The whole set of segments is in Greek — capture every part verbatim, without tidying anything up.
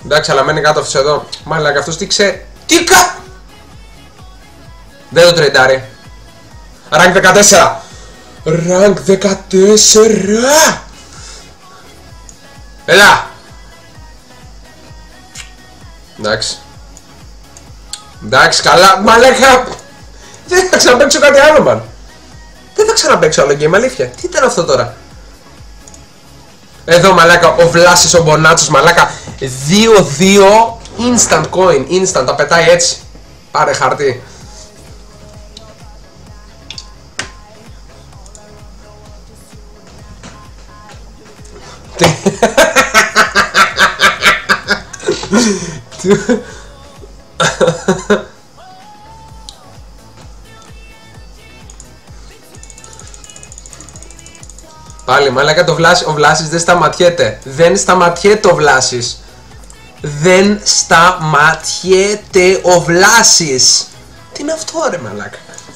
Εντάξει, αλλά μένει κάτω αυτός εδώ. Μαλάκα, αυτός τι ξέ... Τι κα... Δεν το τρεντάρει. Rank δεκατέσσερα. Rank δεκατέσσερα. Έλα. Εντάξει. Εντάξει, καλά. Μαλάκα. Δεν θα ξαναπαίξω κάτι άλλο, man. Δεν θα ξαναπαίξω άλλο game, αλήθεια. Τι ήταν αυτό τώρα? Εδώ, μαλάκα, ο Βλάσης, ο Μπονάτσος, μαλάκα. δύο δύο instant coin. Instant, τα πετάει έτσι. Πάρε χαρτί. Πάλι μαλάκα το Βλάσι, ο Βλάσης δεν σταματιέται. Δεν σταματιέται ο Βλάσης. Δεν σταματιέται ο Βλάσης. Τι είναι αυτό ρε μαλάκα?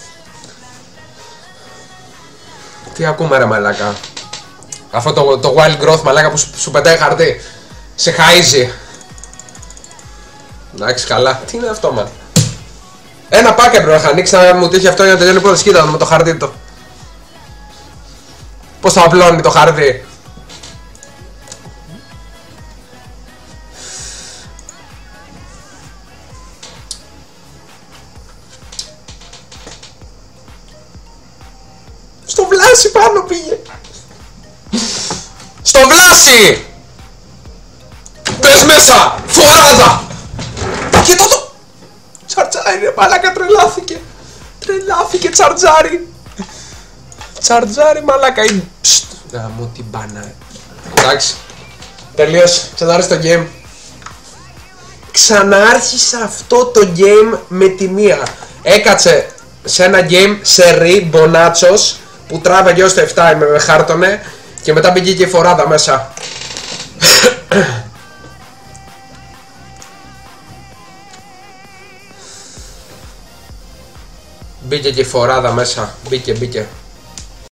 Τι ακούμε ρε μαλάκα? Αυτό το, το wild growth μαλάκα που σου, σου πετάει χαρτί. Σε χαΐζει. Εντάξει καλά. Τι είναι αυτό man? Ένα πάκε πρέπει να ανοίξει να μου τύχει αυτό για να τελειώνει πρώτα. Κοίτα με το χαρτί του. Πώς θα απλώνει το χαρτί? Στο Βλάση πάνω πήγε. Στο Βλάση! Πες μέσα! Φοράδα! Και το... Τσαρτζάρι ρε μαλάκα, τρελάθηκε. Τρελάθηκε τσαρτζάρι. Τσαρτζάρι μαλάκα. Γαμώ την μπάνα. Εντάξει. Τελείωσε. Ξανάρχισε το game. Ξανάρχισε αυτό το game με τη μία. Έκατσε σε ένα game σε ρί Μπονάτσος που τράβαγε ως το επτά με χάρτονε. Και μετά μπήκε και η φοράδα μέσα. Μπήκε και η φοράδα μέσα. Μπήκε, μπήκε.